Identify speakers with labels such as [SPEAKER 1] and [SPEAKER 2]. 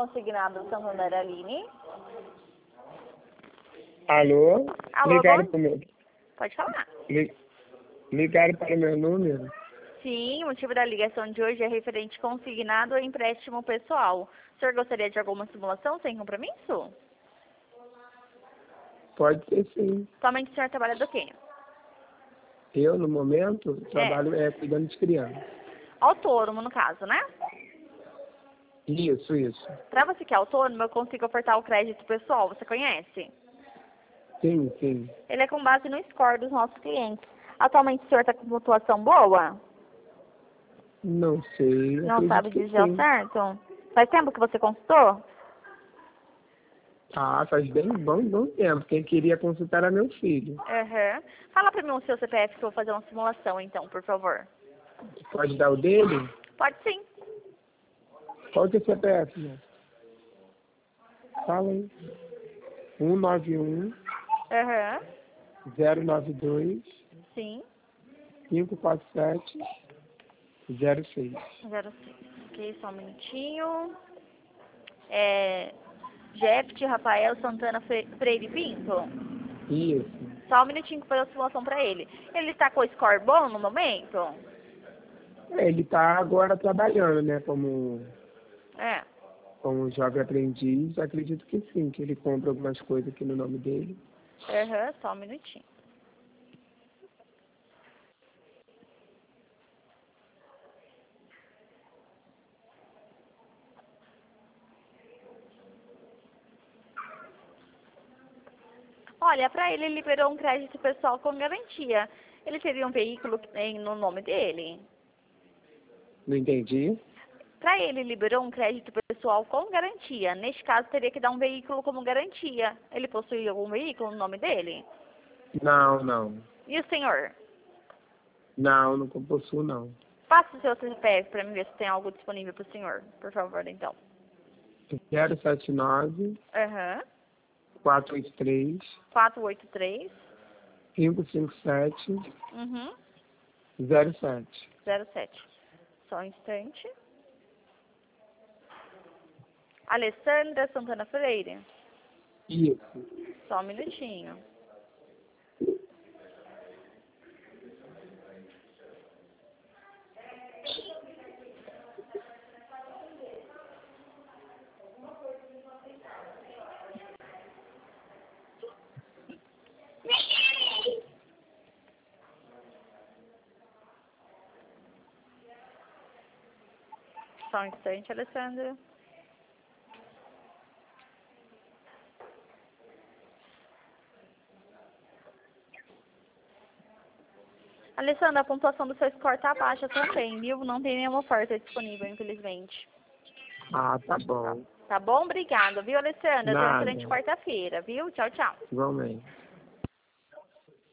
[SPEAKER 1] consignado Santander Aline.
[SPEAKER 2] Alô?
[SPEAKER 1] Alô,
[SPEAKER 2] Ligaram
[SPEAKER 1] bom...
[SPEAKER 2] para o meu...
[SPEAKER 1] Pode falar.
[SPEAKER 2] Ligaram para o meu número?
[SPEAKER 1] Sim, o motivo da ligação de hoje é referente consignado ou empréstimo pessoal. O senhor gostaria de alguma simulação sem compromisso?
[SPEAKER 2] Pode ser sim.
[SPEAKER 1] Somente o senhor trabalha do quê?
[SPEAKER 2] Eu, no momento, trabalho cuidando de criança.
[SPEAKER 1] Autônomo, no caso, né?
[SPEAKER 2] Isso.
[SPEAKER 1] Para você que é autônomo, eu consigo ofertar o crédito pessoal. Você conhece?
[SPEAKER 2] Sim.
[SPEAKER 1] Ele é com base no score dos nossos clientes. Atualmente o senhor está com pontuação boa?
[SPEAKER 2] Não sei,
[SPEAKER 1] Não
[SPEAKER 2] acredito
[SPEAKER 1] sabe
[SPEAKER 2] que
[SPEAKER 1] dizer ao
[SPEAKER 2] sim.
[SPEAKER 1] certo? Faz tempo que você consultou?
[SPEAKER 2] Faz bem bom tempo. Quem queria consultar era meu filho.
[SPEAKER 1] Aham. Fala para mim o seu CPF que eu vou fazer uma simulação, então, por favor.
[SPEAKER 2] Pode dar o dele?
[SPEAKER 1] Pode sim.
[SPEAKER 2] Qual que é o CPF, né? Fala aí. 191
[SPEAKER 1] Aham.
[SPEAKER 2] 092
[SPEAKER 1] Sim.
[SPEAKER 2] 547 06.
[SPEAKER 1] 06. Ok, só um minutinho. Jeff Rafael Santana Freire Pinto.
[SPEAKER 2] Isso.
[SPEAKER 1] Só um minutinho que eu vou fazer a simulação para ele. Ele está com o score bom no momento?
[SPEAKER 2] Ele está agora trabalhando, né,
[SPEAKER 1] É.
[SPEAKER 2] como jovem aprendiz. Acredito que sim, que ele compra algumas coisas aqui no nome dele.
[SPEAKER 1] Aham, só um minutinho. Olha, para ele liberou um crédito pessoal com garantia. Ele teria um veículo no nome dele?
[SPEAKER 2] Não entendi?
[SPEAKER 1] Para ele liberou um crédito pessoal com garantia. Neste caso, teria que dar um veículo como garantia. Ele possui algum veículo no nome dele?
[SPEAKER 2] Não.
[SPEAKER 1] E o senhor?
[SPEAKER 2] Não possuo, não.
[SPEAKER 1] Faça o seu CPF para mim ver se tem algo disponível para o senhor, por favor, então.
[SPEAKER 2] 079
[SPEAKER 1] Aham.
[SPEAKER 2] 483
[SPEAKER 1] 483.
[SPEAKER 2] 557
[SPEAKER 1] Uhum.
[SPEAKER 2] 07.
[SPEAKER 1] 07. Só um instante. Alessandra Santana Freire.
[SPEAKER 2] Isso.
[SPEAKER 1] Só um minutinho. Só um instante, Alessandra. Alessandra, a pontuação do seu score tá baixa também, viu? Não tem nenhuma oferta disponível, infelizmente.
[SPEAKER 2] Tá bom.
[SPEAKER 1] Tá bom? Obrigada, viu, Alessandra? Tenha uma excelente
[SPEAKER 2] Nada.
[SPEAKER 1] quarta-feira, viu? Tchau, tchau.
[SPEAKER 2] Igualmente.